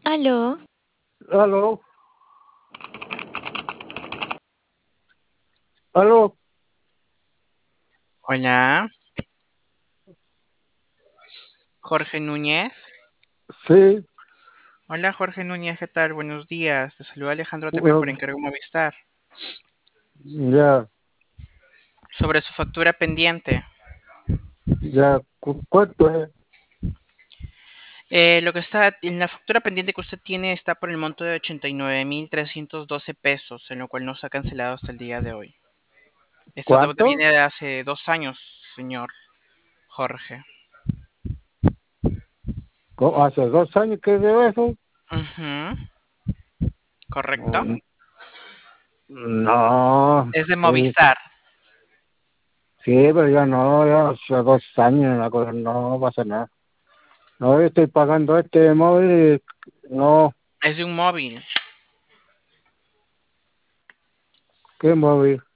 Aló, Aló, aló, Hola, Jorge Núñez. sí, Hola Jorge Núñez, ¿qué tal? Buenos días. Te saluda Alejandro Tapia por bueno, Encargo Movistar. ya, Sobre su factura pendiente. ya, ¿cuánto es? Lo que está en la factura pendiente que usted tiene está por el monto de 89.312 pesos, en lo cual no se ha cancelado hasta el día de hoy. Esta deuda ¿Cuánto? viene de hace 2 años, señor Jorge. ¿Hace 2 años que debo eso? Ujú, ¿correcto? Mm, No, Es de sí, Movistar. sí, pero ya no, ya hace 2 años, no pasa nada. No, yo estoy pagando este móvil y no, Es de un móvil. ¿qué móvil?